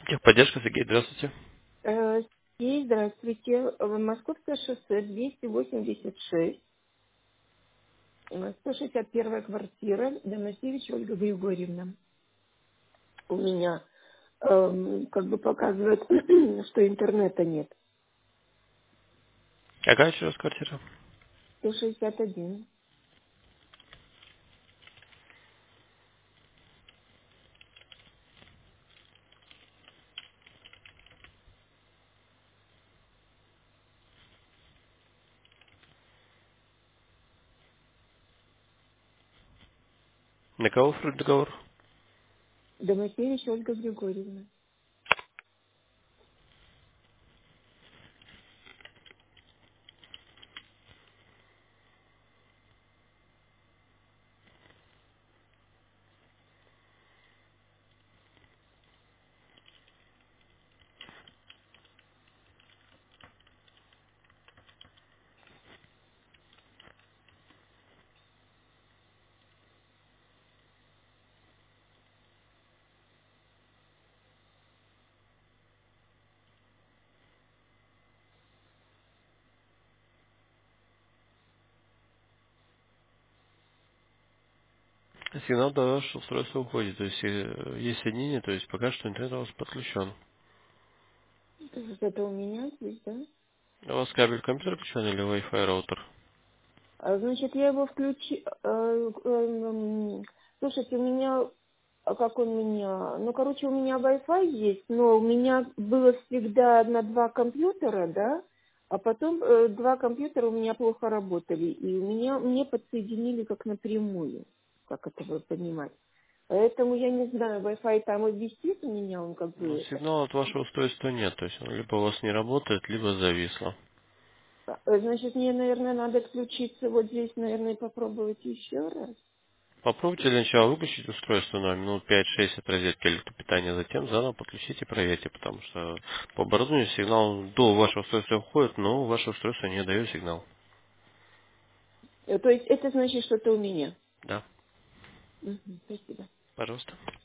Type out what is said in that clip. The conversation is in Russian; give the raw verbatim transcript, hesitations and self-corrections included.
Техподдержка, Сергей, здравствуйте. Э, И здравствуйте. Э, Московское шоссе двести восемьдесят шесть, э, сто шестьдесят первая квартира, Домосевич Ольга Григорьевна. У меня эм, как бы показывает, что интернета нет. Какая еще раз квартира? сто шестьдесят один. На кого вроде договор? Домосевич Ольга Григорьевна. Сигнал до вашего устройства уходит, то есть э, есть соединение, то есть пока что интернет у вас подключен. То есть это у меня здесь, да? У вас кабель компьютера включен или Wi-Fi роутер? А, Значит, я его включи... э, э, м, Слушайте, у меня... А как он у меня? Ну, короче, у меня Wi-Fi есть, но у меня было всегда на два компьютера, да? А потом э, два компьютера у меня плохо работали. И у меня мне подсоединили как напрямую. Как это вы понимать? Поэтому я не знаю, Wi-Fi там и висит у меня, он как Ну, бы это. сигнала от вашего устройства нет, то есть он либо у вас не работает, либо зависло. А, Значит, мне, наверное, надо отключиться вот здесь, наверное, и попробовать еще раз. Попробуйте для начала выключить устройство на минут пять-шесть от розетки электропитания, затем заново подключите и проверьте, потому что по оборудованию сигнал до вашего устройства входит, но ваше устройство не дает сигнал. Э, То есть это значит, что это у меня. Да, Мгм, спасибо. пожалуйста.